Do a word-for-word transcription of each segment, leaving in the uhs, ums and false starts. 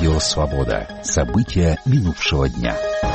Радио «Свобода». События минувшего дня.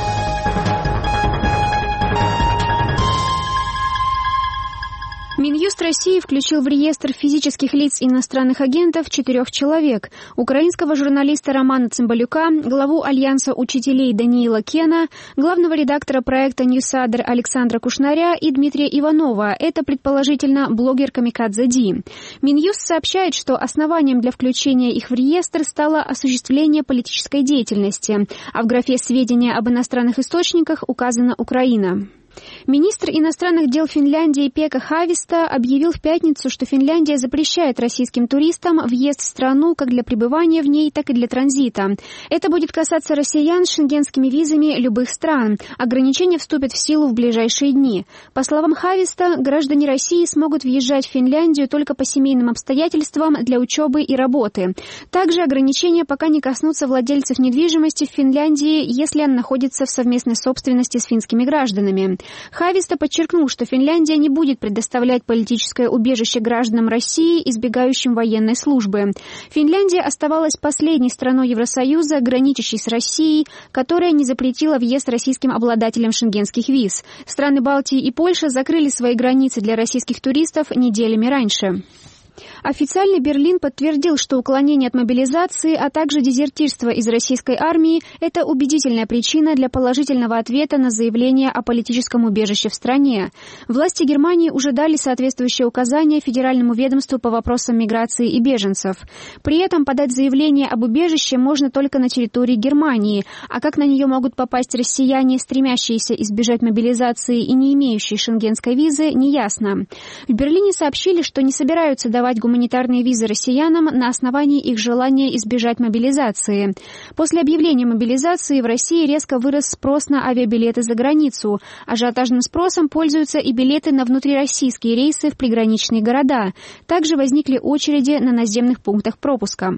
Минюст России включил в реестр физических лиц иностранных агентов четырех человек. Украинского журналиста Романа Цымбалюка, главу Альянса учителей Даниила Кена, главного редактора проекта «Ньюсадер» Александра Кушнаря и Дмитрия Иванова. Это, предположительно, блогер Камикадзе Ди. Минюст сообщает, что основанием для включения их в реестр стало осуществление политической деятельности, а в графе «Сведения об иностранных источниках» указана Украина. Министр иностранных дел Финляндии Пекка Хависта объявил в пятницу, что Финляндия запрещает российским туристам въезд в страну как для пребывания в ней, так и для транзита. Это будет касаться россиян с шенгенскими визами любых стран. Ограничения вступят в силу в ближайшие дни. По словам Хависта, граждане России смогут въезжать в Финляндию только по семейным обстоятельствам для учебы и работы. Также ограничения пока не коснутся владельцев недвижимости в Финляндии, если она находится в совместной собственности с финскими гражданами. Хависта подчеркнул, что Финляндия не будет предоставлять политическое убежище гражданам России, избегающим военной службы. Финляндия оставалась последней страной Евросоюза, граничащей с Россией, которая не запретила въезд российским обладателям шенгенских виз. Страны Балтии и Польша закрыли свои границы для российских туристов неделями раньше. Официальный Берлин подтвердил, что уклонение от мобилизации, а также дезертирство из российской армии – это убедительная причина для положительного ответа на заявление о политическом убежище в стране. Власти Германии уже дали соответствующее указание Федеральному ведомству по вопросам миграции и беженцев. При этом подать заявление об убежище можно только на территории Германии, а как на нее могут попасть россияне, стремящиеся избежать мобилизации и не имеющие шенгенской визы, неясно. В Берлине сообщили, что не собираются давать гуманитарные визы россиянам на основании их желания избежать мобилизации. После объявления мобилизации в России резко вырос спрос на авиабилеты за границу. Ажиотажным спросом пользуются и билеты на внутрироссийские рейсы в приграничные города. Также возникли очереди на наземных пунктах пропуска.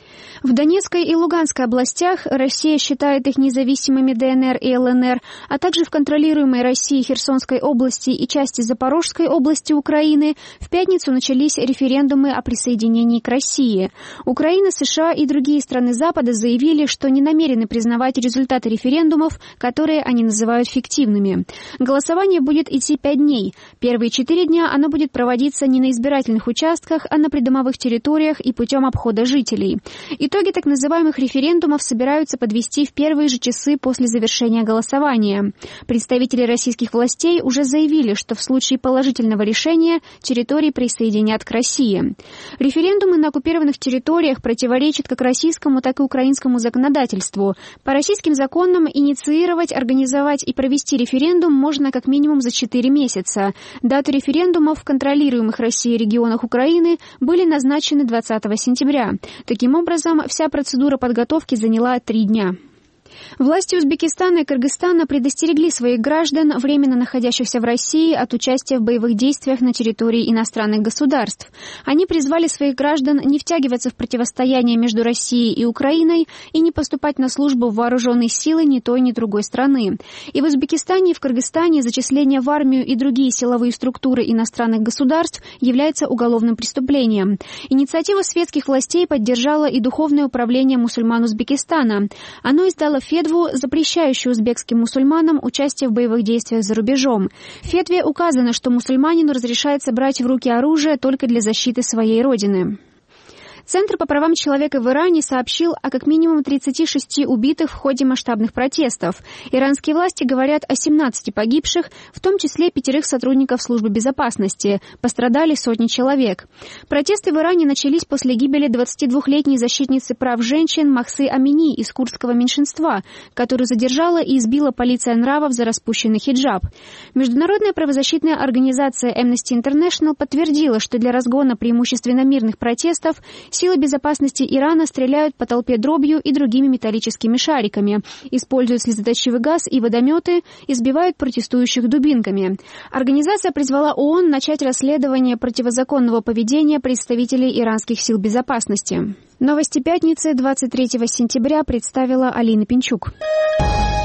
В Донецкой и Луганской областях Россия считает их независимыми ДНР и ЛНР, а также в контролируемой Россией Херсонской области и части Запорожской области Украины в пятницу начались референдумы о присоединении к России. Украина, США и другие страны Запада заявили, что не намерены признавать результаты референдумов, которые они называют фиктивными. Голосование будет идти пять дней. Первые четыре дня оно будет проводиться не на избирательных участках, а на придомовых территориях и путем обхода жителей. Итоги так называемых референдумов собираются подвести в первые же часы после завершения голосования. Представители российских властей уже заявили, что в случае положительного решения территории присоединят к России. Референдумы на оккупированных территориях противоречат как российскому, так и украинскому законодательству. По российским законам инициировать, организовать и провести референдум можно как минимум за четыре месяца. Даты референдумов в контролируемых Россией регионах Украины были назначены двадцатого сентября. Таким образом, вся процедура подготовки заняла три дня. Власти Узбекистана и Кыргызстана предостерегли своих граждан, временно находящихся в России, от участия в боевых действиях на территории иностранных государств. Они призвали своих граждан не втягиваться в противостояние между Россией и Украиной и не поступать на службу в вооруженные силы ни той, ни другой страны. И в Узбекистане, и в Кыргызстане зачисление в армию и другие силовые структуры иностранных государств является уголовным преступлением. Инициативу светских властей поддержало и Духовное управление мусульман Узбекистана. Оно издало фетву, запрещающую узбекским мусульманам участие в боевых действиях за рубежом. В фетве указано, что мусульманину разрешается брать в руки оружие только для защиты своей родины. Центр по правам человека в Иране сообщил о как минимум тридцати шести убитых в ходе масштабных протестов. Иранские власти говорят о семнадцати погибших, в том числе пятерых сотрудников службы безопасности. Пострадали сотни человек. Протесты в Иране начались после гибели двадцатидвухлетней защитницы прав женщин Махсы Амини из курдского меньшинства, которую задержала и избила полиция нравов за распущенный хиджаб. Международная правозащитная организация Amnesty International подтвердила, что для разгона преимущественно мирных протестов силы безопасности Ирана стреляют по толпе дробью и другими металлическими шариками, используют слезоточивый газ и водометы, избивают протестующих дубинками. Организация призвала ООН начать расследование противозаконного поведения представителей иранских сил безопасности. Новости пятницы двадцать третьего сентября представила Алина Пинчук.